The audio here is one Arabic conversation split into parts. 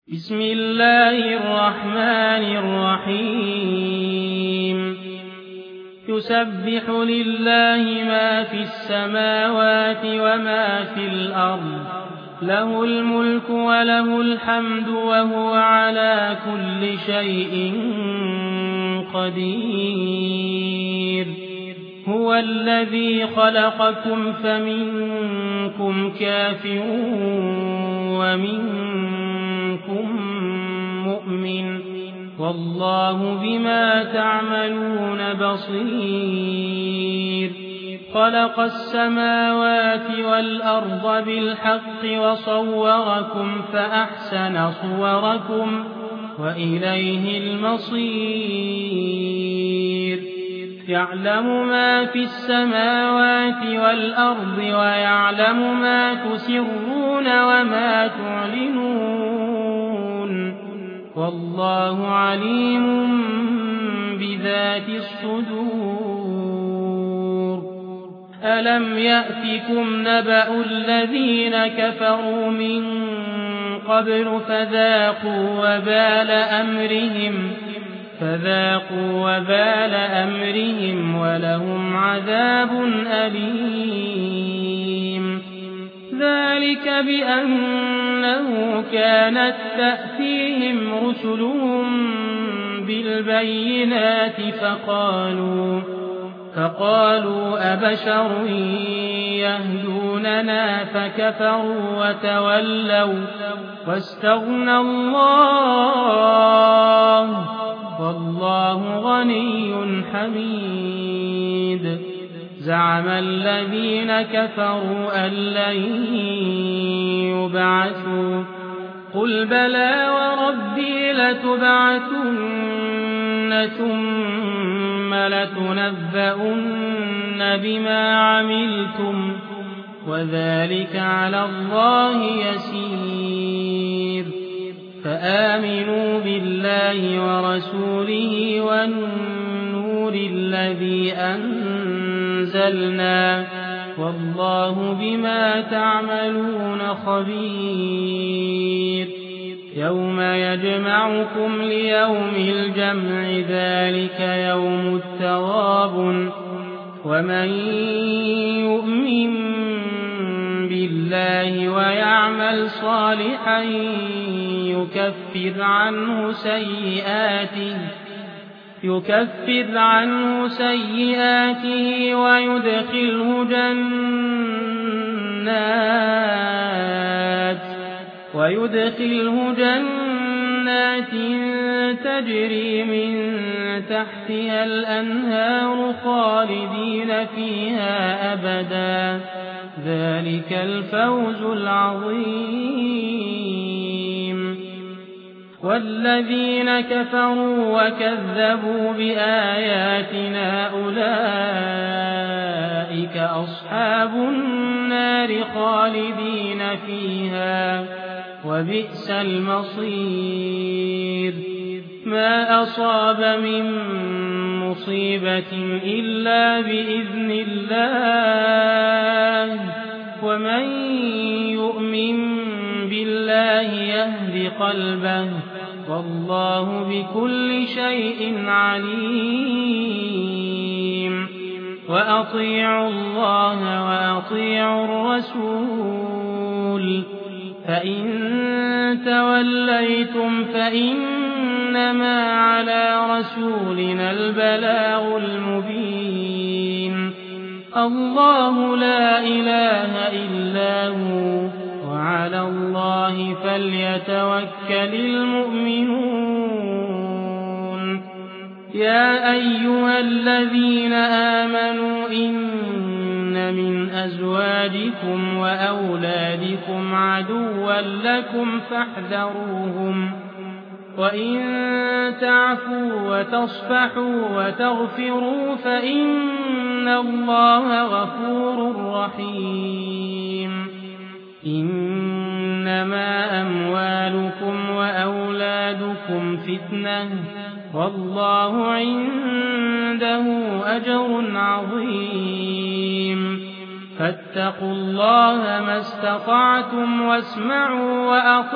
بسم الله الرحمن الرحيم يسبح لله ما في السماوات وما في الأرض له الملك وله الحمد وهو على كل شيء قدير هو الذي خلقكم فمنكم كافر ومنكم مؤمن والله بما تعملون بصير خلق السماوات والأرض بالحق وصوركم فأحسن صوركم وإليه المصير يعلم ما في السماوات والأرض ويعلم ما تسرون وما تعلنون والله عليم بذات الصدور ألم يأتكم نبأ الذين كفروا من قبل فذاقوا وبال أمرهم ولهم عذاب أليم ذلك بأنه كانت تأتيهم رسلهم بالبينات فقالوا أبشر يهدوننا فكفروا وتولوا واستغنى الله والله غني حميد زعم الذين كفروا أن لن يبعثوا قل بلى وربي لتبعثن ثم لتنبؤن بما عملتم وذلك على الله يسير فآمنوا بالله ورسوله والنور الذي أنزلنا والله بما تعملون خبير يوم يجمعكم ليوم الجمع ذلك يوم التغابن ومن يؤمن بالله ويعمل صالحا يكفر عنه سيئاته ويدخله جنات تجري من تحتها الأنهار خالدين فيها أبدا ذلك الفوز العظيم والذين كفروا وكذبوا بآياتنا أولئك أصحاب النار خالدين فيها وبئس المصير ما أصاب من مصيبة إلا بإذن الله ومن يؤمن بالله يهد قلبه والله بكل شيء عليم وأطيعوا الله وأطيعوا الرسول فإن توليتم فإنما على رسولنا البلاغ المبين الله لا إله إلا هو وعلى الله فليتوكل المؤمنون يا أيها الذين آمنوا إن من أزواجكم وأولادكم عدوا لكم فاحذروهم وإن تعفوا وتصفحوا وتغفروا فإن الله غفور رحيم إنما أموالكم وأولادكم فتنة والله عنده أجر عظيم فاتقوا الله ما استطعتم واسمعوا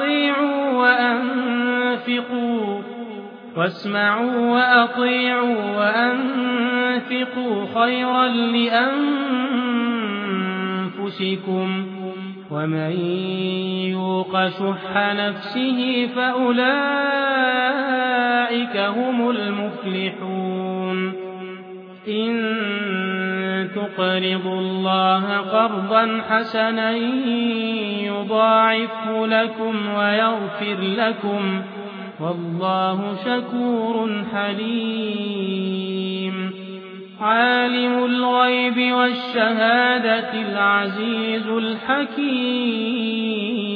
وأطيعوا وأنفقوا خيرا لأنفسكم ومن يوق شح نفسه فأولئك هم المفلحون إن تقرضوا الله قرضا حسنا يضاعفه لكم ويغفر لكم والله شكور حليم عالم الغيب والشهادة العزيز الحكيم